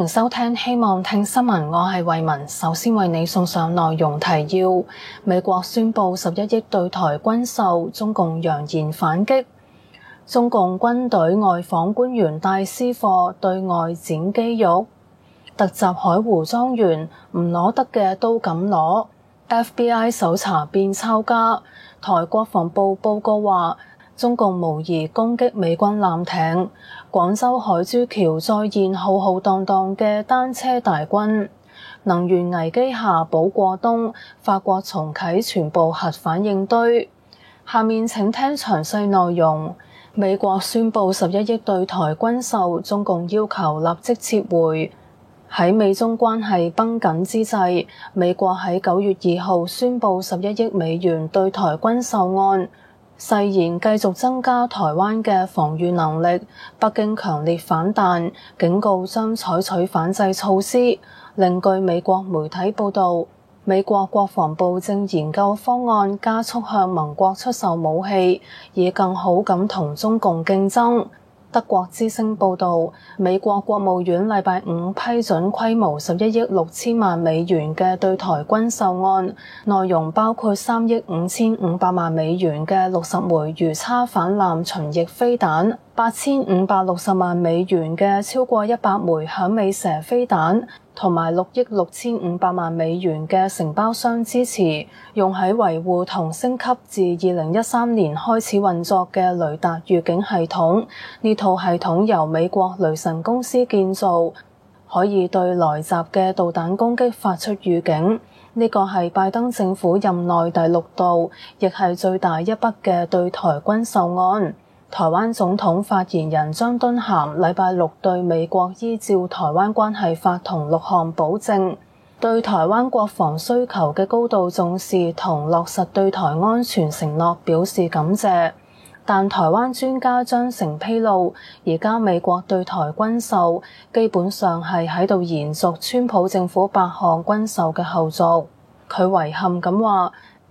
迎收聽希望聽新聞，我係慧雯。首先為你送上內容提要。美國宣布11億對台軍售，中共揚言反擊。中共軍隊外訪官員帶私貨對外展肌肉。突襲海湖莊園，唔攞得嘅都敢攞。FBI 搜查變抄家。台國防部報告話，中共無疑攻擊美軍艦艇。廣州海珠橋再現浩浩蕩蕩嘅單車大軍。能源危機下保過冬，法國重啟全部核反應堆。下面請聽詳細內容。美國宣布11億對台軍售，中共要求立即撤回。喺美中關係繃緊之際，美國喺9月2號宣布11億美元對台軍售案，誓言繼續增加台灣嘅防禦能力。北京強烈反彈，警告將採取反制措施。另據美國媒體報導，美國國防部正研究方案，加速向盟國出售武器，以更好咁同中共競爭。德國之聲報導，美國國務院禮拜五批准規模11億6千萬美元嘅對台軍售案，內容包括3億5500萬美元嘅60枚魚叉反艦巡弋飛彈、8560萬美元嘅超過100枚響尾蛇飛彈，同埋6億6500萬美元嘅承包商支持，用喺維護同升級自2013年開始運作嘅雷達預警系統。呢套系統由美國雷神公司建造，可以對來襲嘅導彈攻擊發出預警。呢個係拜登政府任內第6度，亦係最大一筆嘅對台軍售案。台灣總統發言人張敦涵禮拜六對美國依照《台灣關係法》同6項保證，對台灣國防需求嘅高度重視同落實對台安全承諾表示感謝。但台灣專家張成披露，而家美國對台軍售基本上係喺度延續川普政府8項軍售嘅後續。佢遺憾咁話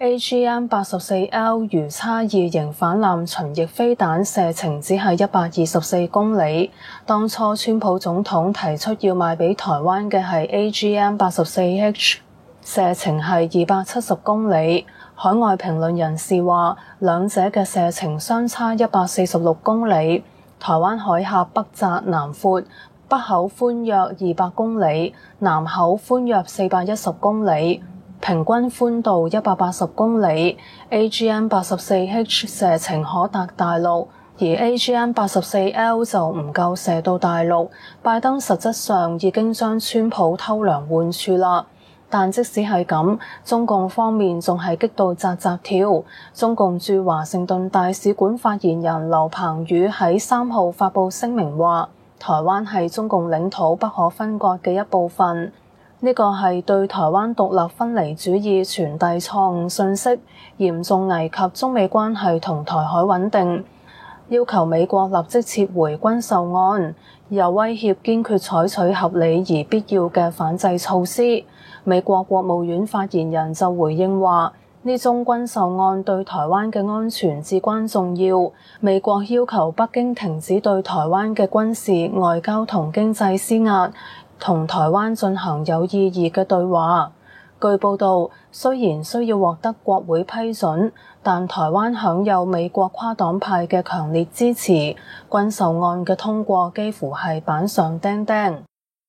，AGM-84L 魚叉2型反艦巡弋飛彈射程只係124公里。當初川普總統提出要賣俾台灣嘅係 AGM-84H， 射程係270公里。海外評論人士話，兩者嘅射程相差146公里。台灣海峽北窄南闊，北口寬約200公里，南口寬約410公里。平均寬度180公里。AGM-84H 射程可達大陸，而 AGM-84L 就唔夠射到大陸。拜登實質上已經將川普偷梁換柱啦。但即使係咁，中共方面仲係激到扎扎跳。中共駐華盛頓大使館發言人劉鵬宇喺3號發布聲明話，台灣係中共領土不可分割嘅一部分。呢個係對台灣獨立分離主義傳遞錯誤信息，嚴重危及中美關係同台海穩定，要求美國立即撤回軍售案，又威脅堅決採取合理而必要嘅反制措施。美國國務院發言人就回應話，呢宗軍售案對台灣嘅安全至關重要，美國要求北京停止對台灣嘅軍事、外交同經濟施壓，同台灣進行有意義嘅對話。據報導，雖然需要獲得國會批准，但台灣享有美國跨黨派嘅強烈支持，軍售案嘅通過幾乎係板上釘釘。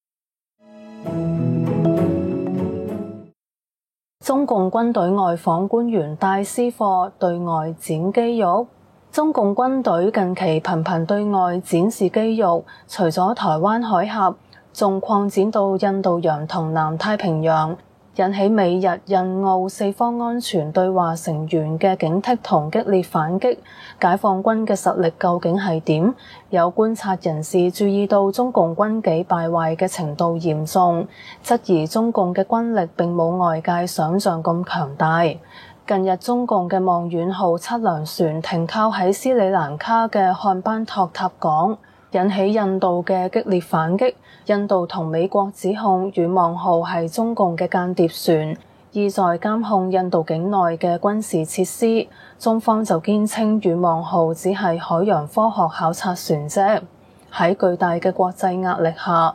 中共軍隊外訪官員帶私貨對外展肌肉。中共軍隊近期頻頻對外展示肌肉，除咗台灣海峽，仲擴展到印度洋同南太平洋，引起美日印澳四方安全對話成員嘅警惕同激烈反擊。解放軍嘅實力究竟係點？有觀察人士注意到中共軍紀敗壞嘅程度嚴重，質疑中共嘅軍力並冇外界想象咁強大。近日中共嘅望遠號測量船停靠喺斯里蘭卡嘅漢班托塔港，引起印度嘅激烈反擊。印度同美國指控遠望號係中共嘅間諜船，意在監控印度境內嘅軍事設施。中方就堅稱遠望號只係海洋科學考察船隻。喺巨大嘅國際壓力下，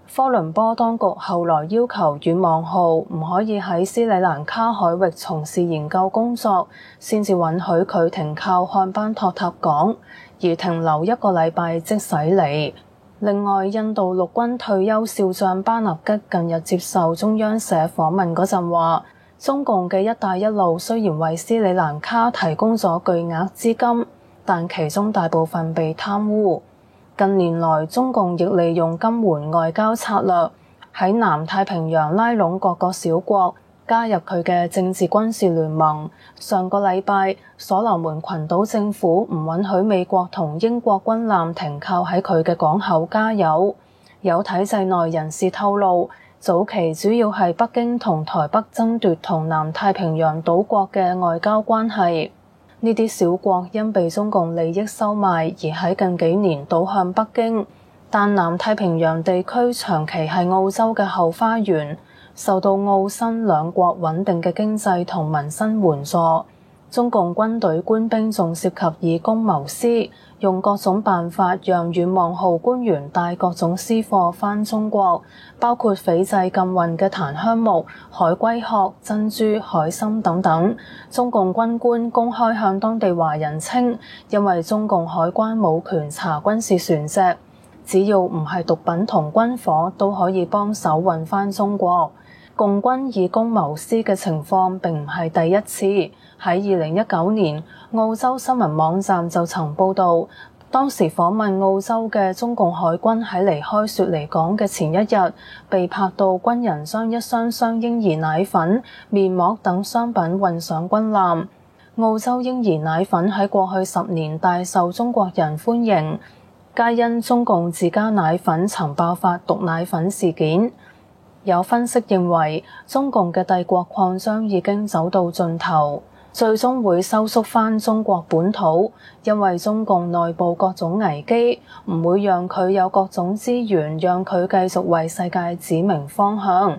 科倫坡當局後來要求遠望號唔可以喺斯里蘭卡海域從事研究工作，先至允許佢停靠漢班托塔港，而停留1個禮拜即駛離。另外，印度陸軍退休少將巴納吉近日接受中央社訪問嗰陣話，中共嘅一帶一路雖然為斯里蘭卡提供咗巨額資金，但其中大部分被貪污。近年來，中共亦利用金援外交策略，喺南太平洋拉攏各個小國加入佢嘅政治軍事聯盟。上個禮拜，所羅門群島政府唔允許美國同英國軍艦停靠喺佢嘅港口加油。有體制內人士透露，早期主要係北京同台北爭奪同南太平洋島國嘅外交關係。呢啲小國因被中共利益收買而喺近幾年倒向北京，但南太平洋地區長期係澳洲嘅後花園，受到澳新兩國穩定嘅經濟同民生援助。中共軍隊官兵仲涉及以公謀私，用各種辦法讓遠望號官員帶各種私貨返中國，包括斐濟禁運嘅檀香木、海龜殼、珍珠、海參等等。中共軍官公開向當地華人稱，因為中共海關冇權查軍事船隻，只要唔係毒品同軍火都可以幫手運返中國。共軍以公謀私嘅情況並唔係第一次。喺2019年，澳洲新聞網站就曾報導，當時訪問澳洲嘅中共海軍喺離開雪梨港嘅前一日，被拍到軍人將一箱箱嬰兒奶粉、面膜等商品運上軍艦。澳洲嬰兒奶粉喺過去10年大受中國人歡迎，皆因中共自家奶粉曾爆發毒奶粉事件。有分析認為，中共嘅帝國擴張已經走到盡頭，最終會收縮返中國本土，因為中共內部各種危機唔會讓佢有各種資源，讓佢繼續為世界指明方向。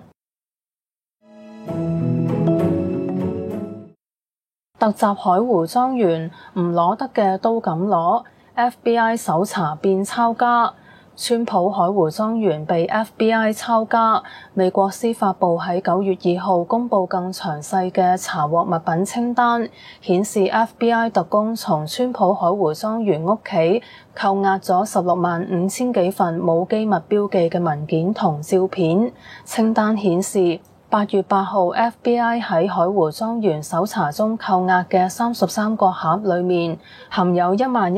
突襲海湖莊園，唔攞得嘅都敢攞 ，FBI 搜查變抄家。川普海湖莊園被 FBI 抄家，美國司法部喺9月2號公佈更詳細嘅查獲物品清單，顯示 FBI 特工從川普海湖莊園屋企扣押咗165000幾份冇機密標記嘅文件同照片。清單顯示，8月8號 FBI 喺海湖莊園搜查中扣押嘅33個盒裏面，含有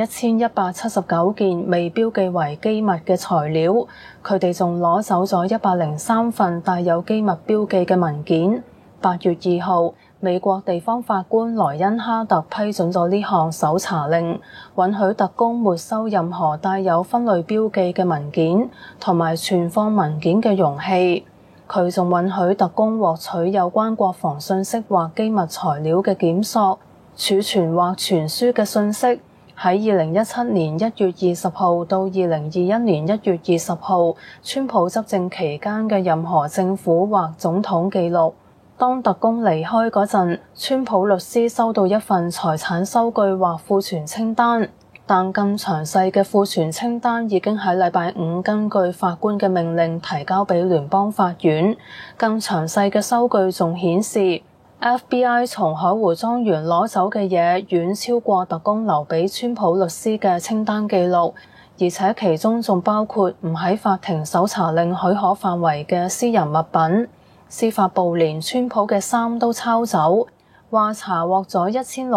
11179件未標記為機密嘅材料。佢哋仲攞走咗103份帶有機密標記嘅文件。8月2號，美國地方法官萊恩哈特批准咗呢項搜查令，允許特工沒收任何帶有分類標記嘅文件同埋存放文件嘅容器。佢仲允許特工獲取有關國防信息或機密材料嘅檢索、儲存或傳輸嘅信息，喺2017年1月20號到2021年1月20號，川普執政期間嘅任何政府或總統記錄。當特工離開嗰陣，川普律師收到一份財產收據或庫存清單。但更詳細嘅庫存清單已經喺禮拜五根據法官嘅命令提交俾聯邦法院。更詳細嘅收據仲顯示， FBI 從海湖莊園攞走嘅嘢遠超過特工留俾川普律師嘅清單記錄，而且其中仲包括唔喺法庭搜查令許可範圍嘅私人物品。司法部連川普嘅衫都抄走，話查獲咗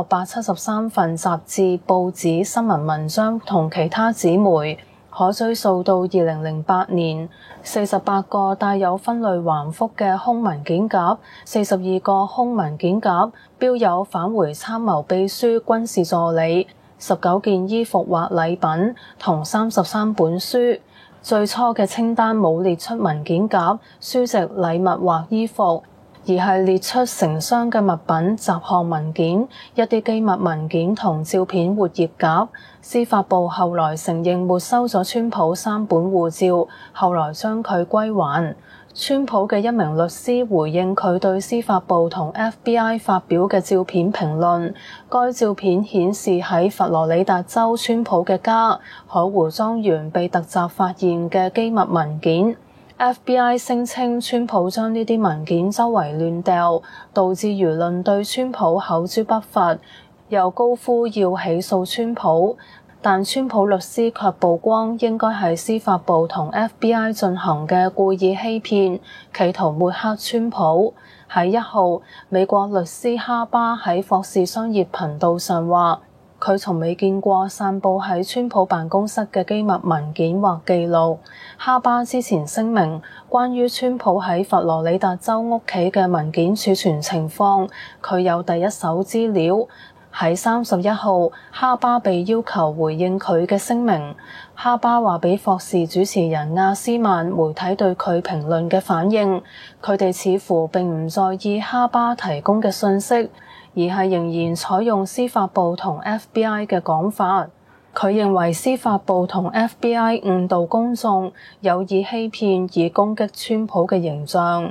1673份雜誌、報紙、新聞文章同其他紙媒，可追溯到2008年。48個帶有分類橫幅嘅空文件夾，42個空文件夾標有返回參謀秘書、軍事助理，19件衣服或禮品同33本書。最初嘅清單冇列出文件夾、書籍、禮物或衣服，而係列出成箱嘅物品、雜項文件、一啲機密文件同照片活頁夾。司法部後來承認沒收咗川普3本護照，後來將佢歸還。川普嘅一名律師回應佢對司法部同 FBI 發表嘅照片評論，該照片顯示喺佛羅里達州川普嘅家海湖莊園被突襲發現嘅機密文件。 FBI 聲稱川普將呢啲文件周圍亂掉，導致輿論對川普口誅筆伐，又高呼要起訴川普。但川普律師卻曝光應該係司法部同 FBI 進行嘅故意欺騙，企圖抹黑川普。喺1號，美國律師哈巴喺霍士商業頻道上話，佢從未見過散佈喺川普辦公室嘅機密文件或記錄。哈巴之前聲明，關於川普喺佛羅里達州屋企嘅文件儲存情況，佢有第一手資料。喺31號，哈巴被要求回應佢嘅聲明。哈巴話俾霍士主持人亞斯曼媒體對佢評論嘅反應，佢哋似乎並唔在意哈巴提供嘅信息，而係仍然採用司法部同 FBI 嘅講法。佢認為司法部同 FBI 誤導公眾，有意欺騙以攻擊川普嘅形象。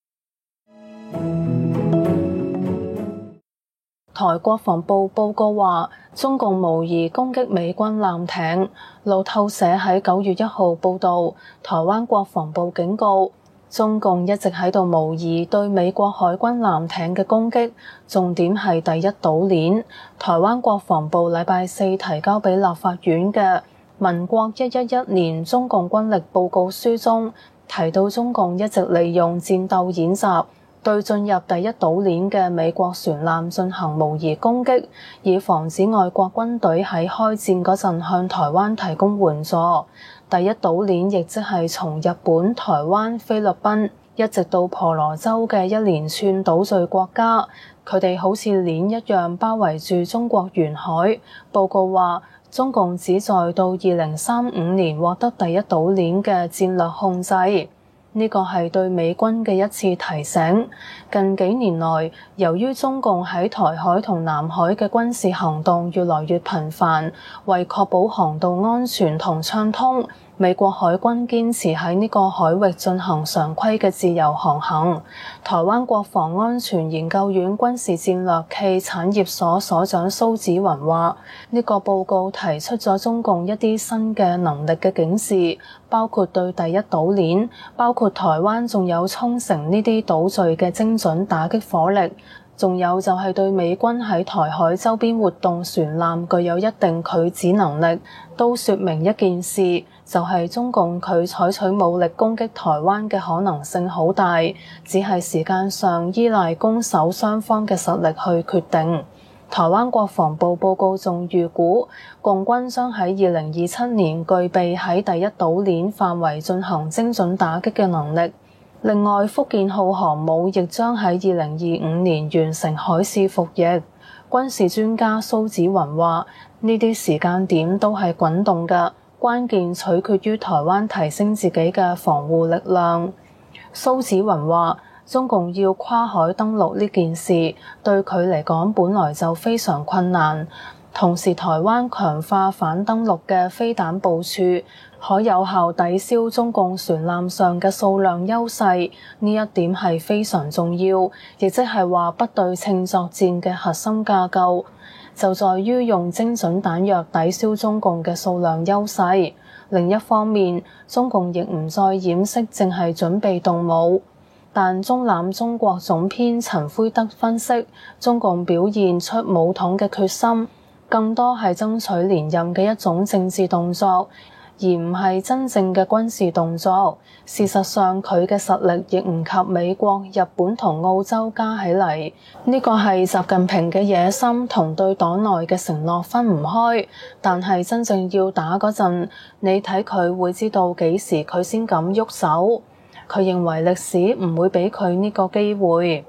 台國防部報告話，中共無疑攻擊美軍艦艇。路透社喺9月1號報導，台灣國防部警告，中共一直喺度模擬對美國海軍艦艇嘅攻擊，重點係第一島鏈。台灣國防部禮拜4提交俾立法院嘅民國111年中共軍力報告書中提到，中共一直利用戰鬥演習對進入第一島鏈嘅美國船艦進行模擬攻擊，以防止外國軍隊喺開戰嗰陣向台灣提供援助。第一島鏈亦即係從日本、台灣、菲律賓一直到婆羅洲嘅一連串島嶼國家，佢哋好似鏈一樣包圍住中國沿海。報告話，中共旨在到2035年獲得第一島鏈嘅戰略控制。呢個係對美軍嘅一次提醒。近幾年來，由於中共喺台海同南海嘅軍事行動越來越頻繁，為確保航道安全同暢通，美國海軍堅持喺呢個海域進行常規嘅自由航行。台灣國防安全研究院軍事戰略暨產業所所長蘇紫雲話，呢個報告提出咗中共一啲新嘅能力嘅警示，包括對第一島鏈，包括台灣仲有沖繩呢啲島嶼嘅精準打擊火力，仲有就係對美軍喺台海周邊活動船艦具有一定拒止能力，都說明一件事，就係中共佢採取武力攻擊台灣嘅可能性好大，只係時間上依賴攻守雙方嘅實力去決定。台灣國防部報告仲預估，共軍將喺2027年具備喺第一島鏈範圍進行精準打擊嘅能力。另外，福建號航母亦將喺2025年完成海事服役。軍事專家蘇紫雲話，呢啲時間點都係滾動嘅，關鍵取決於台灣提升自己嘅防護力量。蘇紫雲話，中共要跨海登陸呢件事對佢嚟講本來就非常困難，同時台灣強化反登陸嘅飛彈部署，可有效抵消中共船艦上嘅數量優勢，呢一點係非常重要，亦即係話不對稱作戰嘅核心架構就在於用精準彈藥抵消中共嘅數量優勢。另一方面，中共亦唔再掩飾淨係準備動武。但中覽中國總編陳灰德分析，中共表現出武統嘅決心，更多係爭取連任嘅一種政治動作，而唔係真正嘅軍事動作。事實上，佢嘅實力亦唔及美國、日本同澳洲加起嚟。呢個係習近平嘅野心同對黨內嘅承諾分唔開。但係真正要打嗰陣，你睇佢會知道幾時佢先敢喐手。佢認為歷史唔會俾佢呢個機會。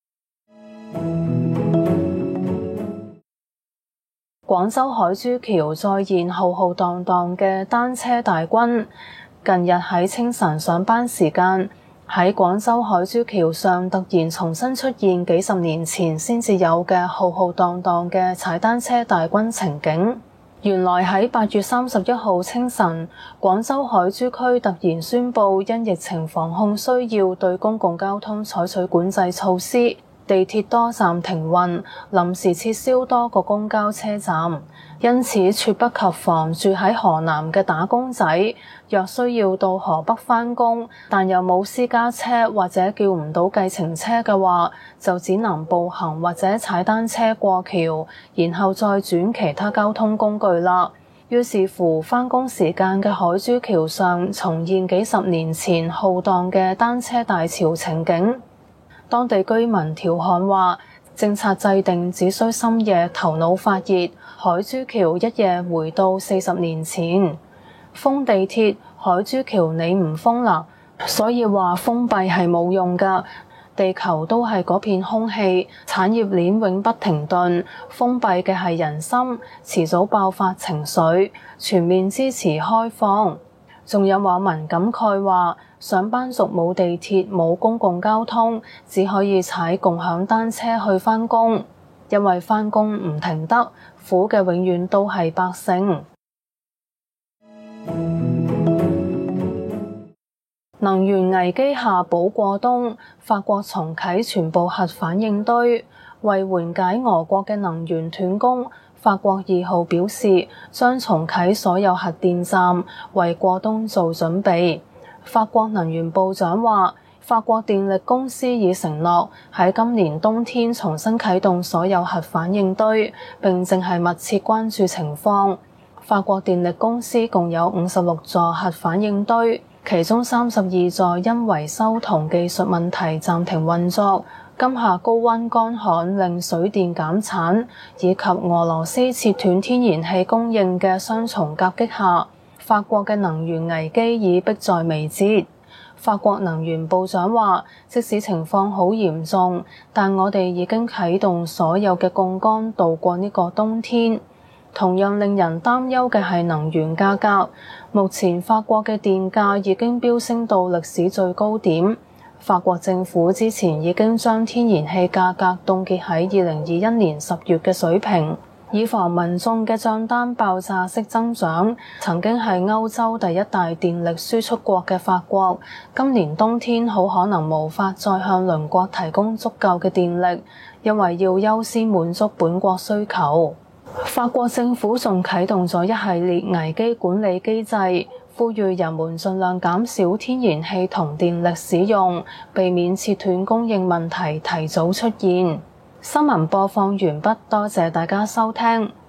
廣州海珠橋再現浩浩蕩蕩嘅單車大軍。近日喺清晨上班時間，喺廣州海珠橋上突然重新出現幾十年前先至有嘅浩浩蕩蕩嘅踩單車大軍情景。原來喺8月31號清晨，廣州海珠區突然宣布因疫情防控需要對公共交通採取管制措施， 地鐵多站停運，臨時撤銷多個公交車站，因此猝不及防住喺河南嘅打工仔，若需要到河北返工，但又冇私家車或者叫唔到計程車嘅話，就只能步行或者踩單車過橋，然後再轉其他交通工具啦。於是乎，返工時間嘅海珠橋上重現幾十年前浩蕩嘅單車大潮情景。當地居民調侃話，政策制定只需深夜頭腦發熱，海珠橋一夜回到40年前。封地鐵，海珠橋你唔封啦，所以話封閉係冇用㗎。地球都係嗰片空氣，產業鏈永不停頓，封閉嘅係人心，遲早爆發情緒，全面支持開放。仲有網民感慨話，上班族冇地鐵冇公共交通，只可以踩共享單車去返工，因為返工唔停得，苦嘅永遠都係百姓。能源危機下保過冬，法國重啟全部核反應堆，為緩解俄國嘅能源斷供。法國2號表示，將重啟所有核電站，為過冬做準備。法國能源部長話，法國電力公司已承諾喺今年冬天重新啟動所有核反應堆，並正係密切關注情況。法國電力公司共有56座核反應堆，其中32座因維修同技術問題暫停運作。今夏高溫乾旱令水電減產，以及俄羅斯切斷天然氣供應嘅雙重夾擊下，法國嘅能源危機已迫在眉睫。法國能源部長話，即使情況好嚴重，但我哋已經啟動所有嘅槓桿度過呢個冬天。同樣令人擔憂嘅係能源價格，目前法國嘅電價已經飆升到歷史最高點。法國政府之前已經將天然氣價格凍結喺2021年10月嘅水平，以防民眾嘅帳單爆炸式增長。曾經係歐洲第一大電力輸出國嘅法國，今年冬天好可能無法再向鄰國提供足夠嘅電力，因為要優先滿足本國需求。法國政府仲啟動咗一系列危機管理機制，呼籲人們盡量減少天然氣同電力使用，避免切斷供應問題提早出現。新聞播放完畢，多謝大家收聽。